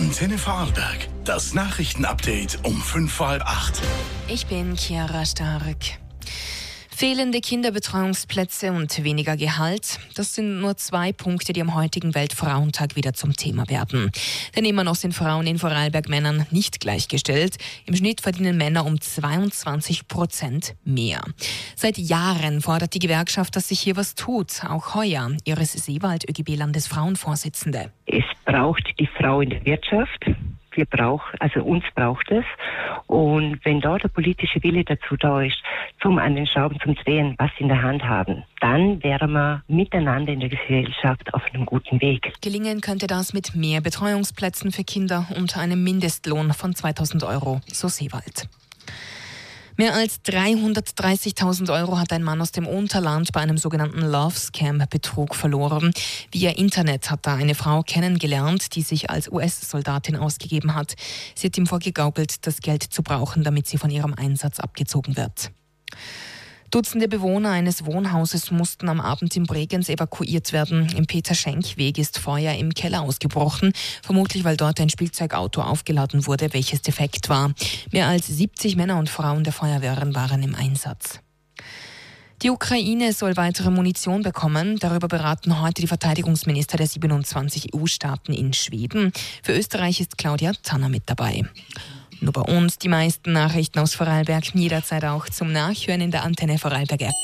Antenne Vorarlberg. Das Nachrichtenupdate um 7:45. Ich bin Chiara Stark. Fehlende Kinderbetreuungsplätze und weniger Gehalt, das sind nur 2 Punkte, die am heutigen Weltfrauentag wieder zum Thema werden. Denn immer noch sind Frauen in Vorarlberg Männern nicht gleichgestellt. Im Schnitt verdienen Männer um 22% mehr. Seit Jahren fordert die Gewerkschaft, dass sich hier was tut. Auch heuer. Iris Seewald, ÖGB-Landesfrauenvorsitzende. Es braucht die Frau in der Wirtschaft. Uns braucht es. Und wenn da der politische Wille dazu da ist, an den Schrauben zum Drehen, was sie in der Hand haben, dann wären wir miteinander in der Gesellschaft auf einem guten Weg. Gelingen könnte das mit mehr Betreuungsplätzen für Kinder und einem Mindestlohn von 2.000 €, so Seewald. Mehr als 330.000 € hat ein Mann aus dem Unterland bei einem sogenannten Love-Scam-Betrug verloren. Via Internet hat er eine Frau kennengelernt, die sich als US-Soldatin ausgegeben hat. Sie hat ihm vorgegaukelt, das Geld zu brauchen, damit sie von ihrem Einsatz abgezogen wird. Dutzende Bewohner eines Wohnhauses mussten am Abend in Bregenz evakuiert werden. Im Peter-Schenk-Weg ist Feuer im Keller ausgebrochen, vermutlich weil dort ein Spielzeugauto aufgeladen wurde, welches defekt war. Mehr als 70 Männer und Frauen der Feuerwehren waren im Einsatz. Die Ukraine soll weitere Munition bekommen. Darüber beraten heute die Verteidigungsminister der 27 EU-Staaten in Schweden. Für Österreich ist Claudia Tanner mit dabei. Nur bei uns die meisten Nachrichten aus Vorarlberg, jederzeit auch zum Nachhören in der Antenne Vorarlberg App.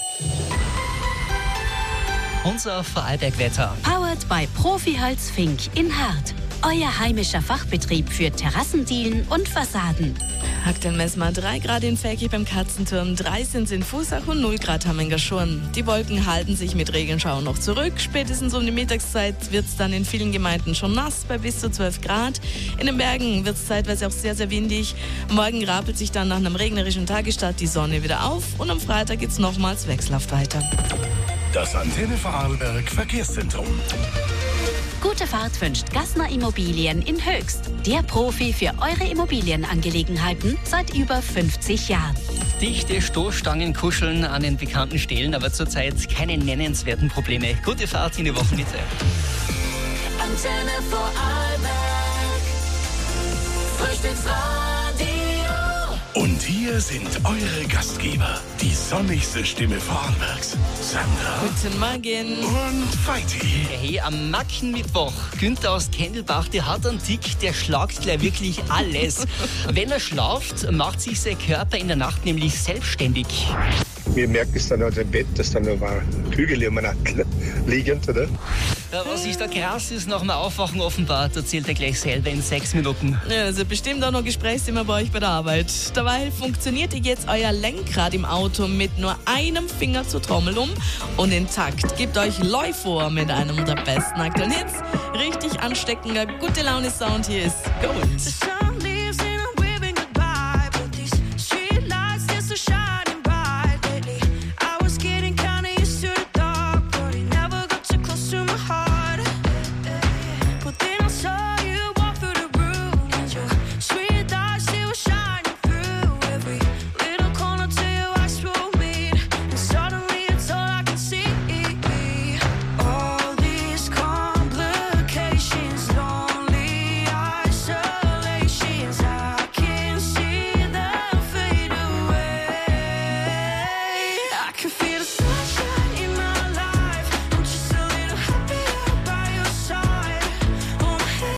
Unser Vorarlberg-Wetter. Powered by Profi-Holz Fink in Hart. Euer heimischer Fachbetrieb für Terrassendielen und Fassaden. Aktuell messen wir 3 Grad in Ferkig beim Katzenturm, 3 sind in Fusach und 0 Grad haben wir in Gaschurn. Die Wolken halten sich mit Regenschauern noch zurück. Spätestens um die Mittagszeit wird es dann in vielen Gemeinden schon nass bei bis zu 12 Grad. In den Bergen wird es zeitweise auch sehr, sehr windig. Morgen rapelt sich dann nach einem regnerischen Tagesstart die Sonne wieder auf und am Freitag geht es nochmals wechselhaft weiter. Das Antenne Vorarlberg Verkehrszentrum. Gute Fahrt wünscht Gassner Immobilien in Höchst. Der Profi für eure Immobilienangelegenheiten seit über 50 Jahren. Dichte Stoßstangen kuscheln an den bekannten Stellen, aber zurzeit keine nennenswerten Probleme. Gute Fahrt in die Wochenmitte. Antenne Vorarlberg. Frühstücksradio. Und hier sind eure Gastgeber, die sonnigste Stimme Vorarlbergs, Sandra Guten Morgen. und Veiti. Hey, am Mackenmittwoch. Günther aus Kendelbach, der hat einen Tick, der schlagt gleich wirklich alles. Wenn er schlaft, macht sich sein Körper in der Nacht nämlich selbstständig. Wir merken es dann an dem Bett, dass dann noch ein Kügel um den liegend, oder? Ja, was ist da krass ist, nach dem Aufwachen offenbart, erzählt er gleich selber in 6 Minuten. Ja, also bestimmt auch noch Gesprächsthema bei euch bei der Arbeit. Dabei funktioniert jetzt euer Lenkrad im Auto mit nur einem Finger zur Trommel und intakt. Gebt euch Leu vor mit einem der besten aktuellen Hits. Richtig ansteckender, gute Laune-Sound. Hier ist Gold.